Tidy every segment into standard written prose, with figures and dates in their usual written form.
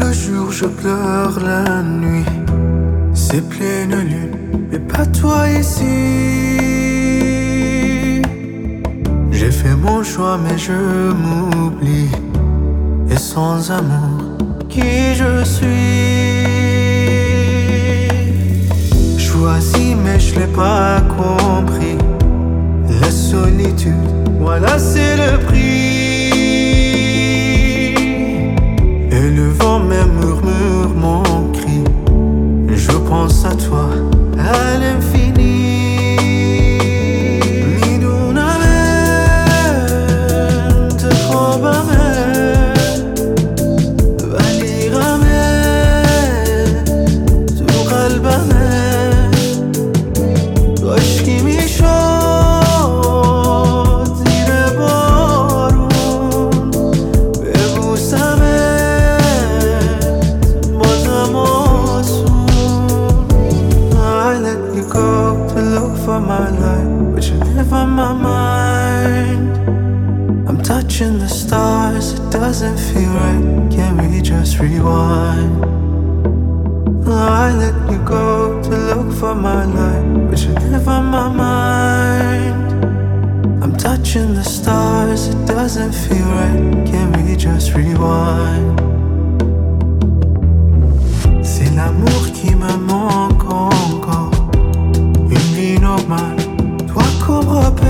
Le jour je pleure, la nuit c'est pleine lune, mais pas toi ici. J'ai fait mon choix mais je m'oublie, et sans amour qui je suis. Choisi mais je l'ai pas compris. La solitude, voilà c'est le prix. Et le vent même murmure mon cri. Je pense à toi à l'infini. My life, but you live on my mind. I'm touching the stars, it doesn't feel right. Can we just rewind? I let you go to look for my light, but you live on my mind. I'm touching the stars, it doesn't feel right. Can we just rewind? C'est l'amour qui me manque encore. Une vie normale, toi comme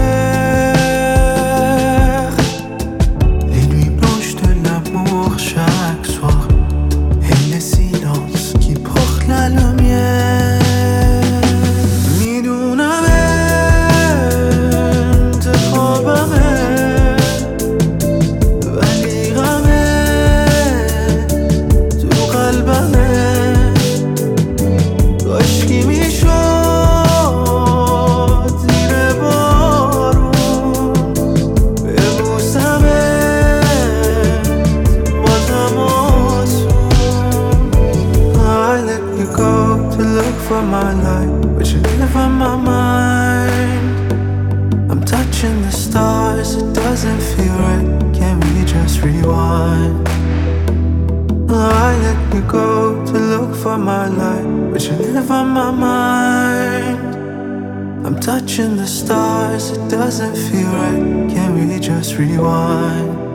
repère. Les nuits blanches de l'amour chaque soir, et les silences qui portent la lumière. Midunamente probame, valirame, tu qalbame, aşkı mi for my life, but you live on my mind. I'm touching the stars, it doesn't feel right. Can we just rewind? I let you go to look for my light, but you live on my mind. I'm touching the stars, it doesn't feel right. Can we just rewind?